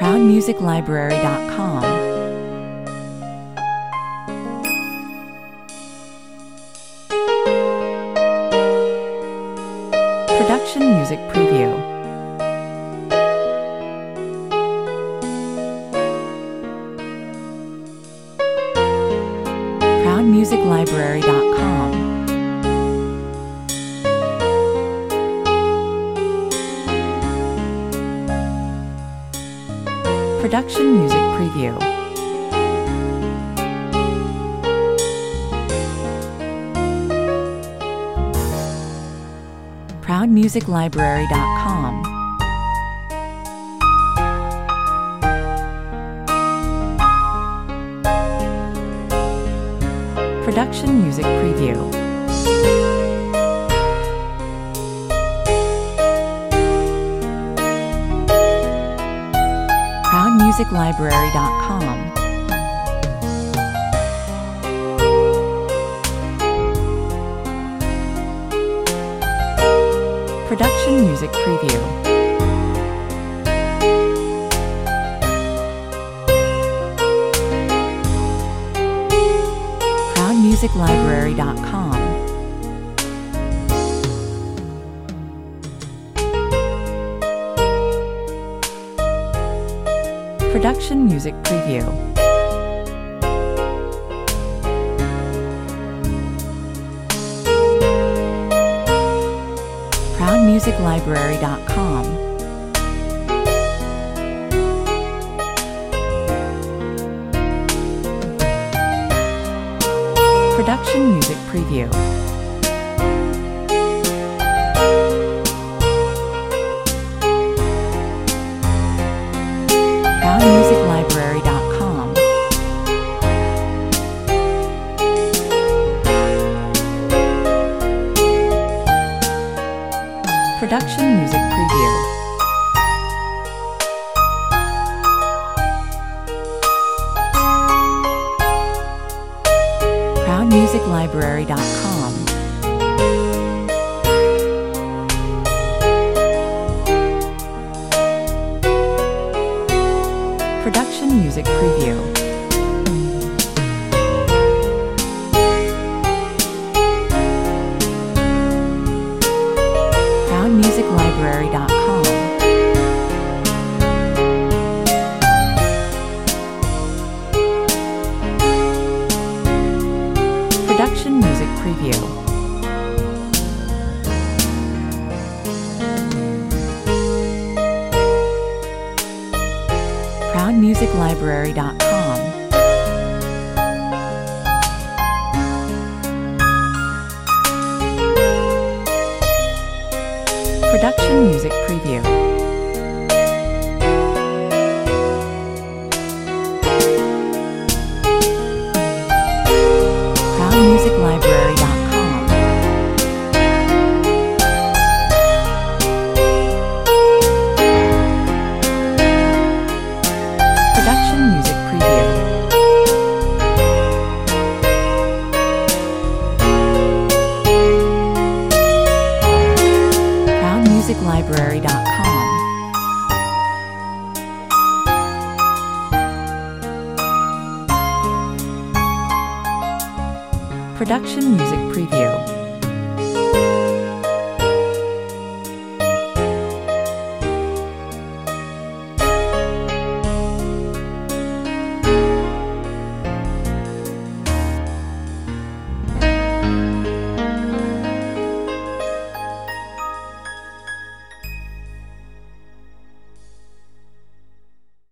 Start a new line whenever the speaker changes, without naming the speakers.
ProudMusicLibrary.com. Production Music Preview. ProudMusicLibrary.com. Production Music Preview. ProudMusicLibrary.com. Production Music Preview. ProudMusicLibrary.com. Production Music Preview. ProudMusicLibrary.com. Production Music Preview. ProudMusicLibrary.com. Production Music Preview. ProudMusicLibrary.com. Production Music Preview. ProudMusicLibrary.com. Production Music Preview. ProudMusicLibrary.com. Production Music Preview. ProudMusicLibrary.com. Production Music Preview. ProudMusicLibrary.com. Production Music Preview. ProudMusicLibrary.com. Production Music Preview.